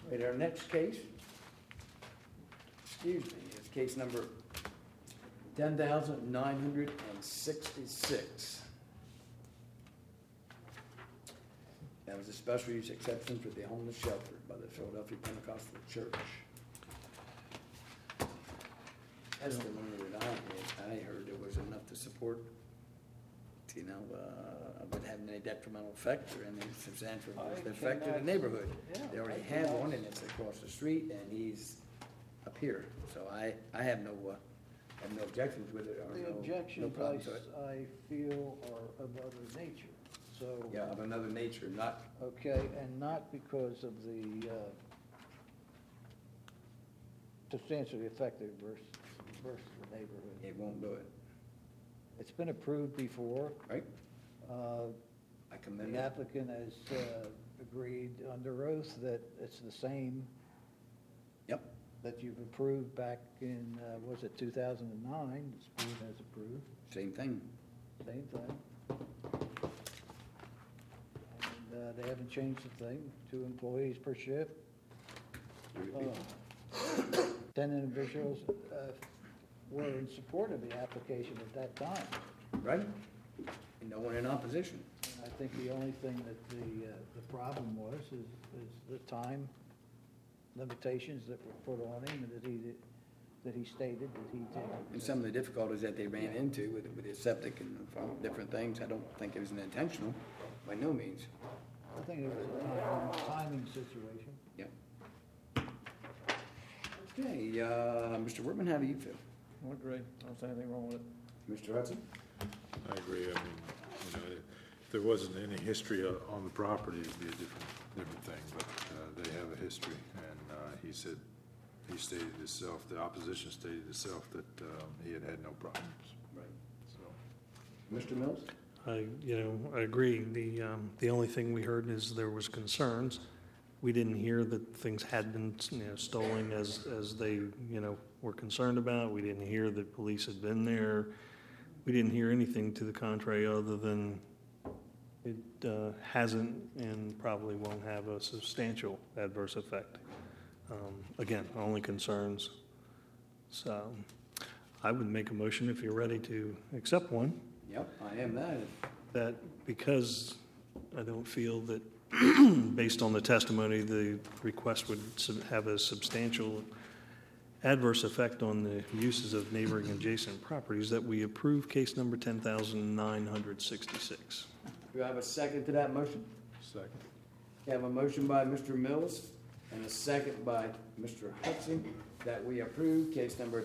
Right, our next case, is case number 10,966. That was a special use exception for the homeless shelter by the Philadelphia Pentecostal Church. Testimony that I heard it was enough to support, would have any detrimental effect or any substantial effect to the neighborhood. They already have one, and it's across the street, and he's up here. So I have no objections with it, or The no objections, problem to it. I feel, are of other nature, so. Yeah, of another nature, not, Okay, and not because of the substantially affected versus the neighborhood. it won't do it, It's been approved before. right? I commend The it. applicant has agreed under oath that it's the same Yep, that you've approved back in, was it 2009? The board has approved, same thing. same thing. And they haven't changed a thing, 2 employees per shift. 10 individuals were in support of the application at that time. Right? And no one in opposition. And I think the only thing that the problem was is the time limitations that were put on him, and that he stated that he did. And some of the difficulties that they ran into with his septic and different things, I don't think it was intentional, by no means. I think it was a timing situation. Yep. Okay, Mr. Workman, how do you feel? I agree. I don't see anything wrong with it. Mr. Hudson? I agree. I mean, if there wasn't any history on the property, it'd be a different thing, but they have a history, and he stated himself, the opposition stated himself that he had no problems, Right. so. Mr. Mills? I agree. The only thing we heard is there was concerns. We didn't hear that things had been, stolen as they, were concerned about. We didn't hear that police had been there. We didn't hear anything to the contrary other than it hasn't and probably won't have a substantial adverse effect. Again, only concerns. So I would make a motion if you're ready to accept one. Yep, I am that. That because I don't feel that, based on the testimony, the request would have a substantial adverse effect on the uses of neighboring adjacent properties, that we approve case number 10,966. Do I have a second to that motion? Second. I have a motion by Mr. Mills and a second by Mr. Hudson that we approve case number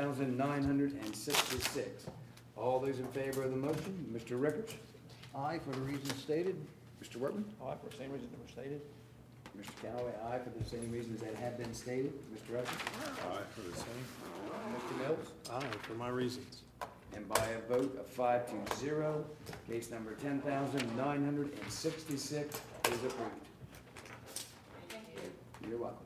10,966. All those in favor of the motion, Mr. Rickards? Aye, for the reasons stated. Mr. Workman? Aye, for the same reason that were stated. Mr. Callaway, aye for the same reasons that have been stated. Mr. Hudson? Aye for the same. Mr. Mills? Aye, for my reasons. And by a vote of 5-0, case number 10,966 is approved. You're welcome.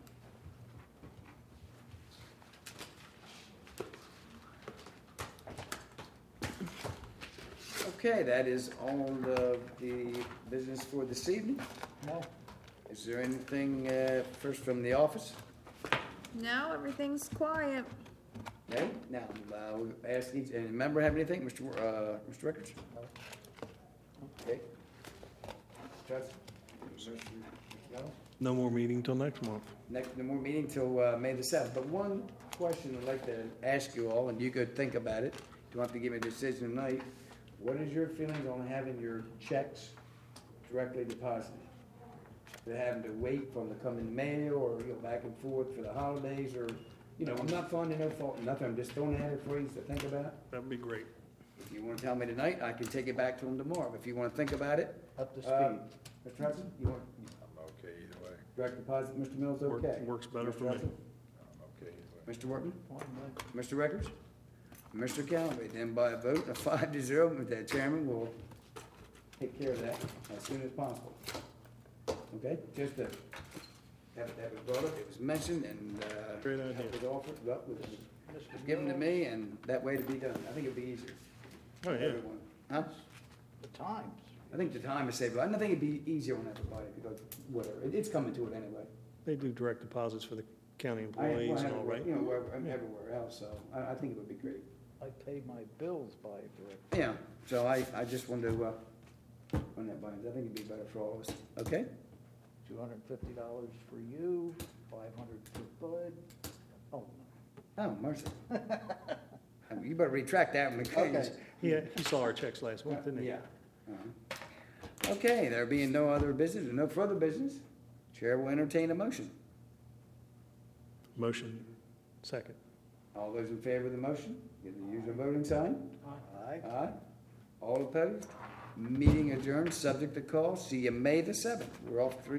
Okay, that is all the business for this evening. No. Is there anything first from the office? No, everything's quiet. No? Now, we'll ask each, any member have anything? Mr. Rickards? Okay. Trustee? No? No more meeting till next month. No more meeting till May the 7th. But one question I'd like to ask you all, and you could think about it. You don't have to give me a decision tonight. What is your feelings on having your checks directly deposited? To having to wait for them to come in the mail or back and forth for the holidays, or, I'm not finding no fault in nothing. I'm just throwing it at it for you to think about. That'd be great. If you want to tell me tonight, I can take it back to them tomorrow. If you want to think about it, Up to speed. Mr. Hudson, you want I'm okay either way. direct deposit, Mr. Mills, Work- okay? works better Mr. for me. Hudson? I'm okay either way. Mr. Workman? Mr. Records? Mr. Callaway, then by a vote of 5-0, the chairman will take care of that as soon as possible. Okay, just to have that was brought up, it was mentioned, and Great idea. it was offered, well, it was given to me, and that way to be done. I think it'd be easier. Oh, for yeah. everyone. Huh? The times. I think the time is saved, but I think it'd be easier on everybody, because whatever, it's coming to it anyway. They do direct deposits for the county I employees and all, right? You know, wherever, everywhere else, so I think it would be great. I pay my bills by direct. Yeah, so I just wanted to, run that by you. I think it'd be better for all of us, okay? $250 for you, $500 for Bud. Oh, Oh, mercy. You better retract that one, because. Yeah, he saw our checks last month, didn't he? Yeah. Uh-huh. Okay, there being no other business or no further business, Chair will entertain a motion. Motion, second. All those in favor of the motion, give the usual voting sign. Aye. Aye. All opposed? Meeting adjourned, subject to call. See you May the 7th. We're off 3.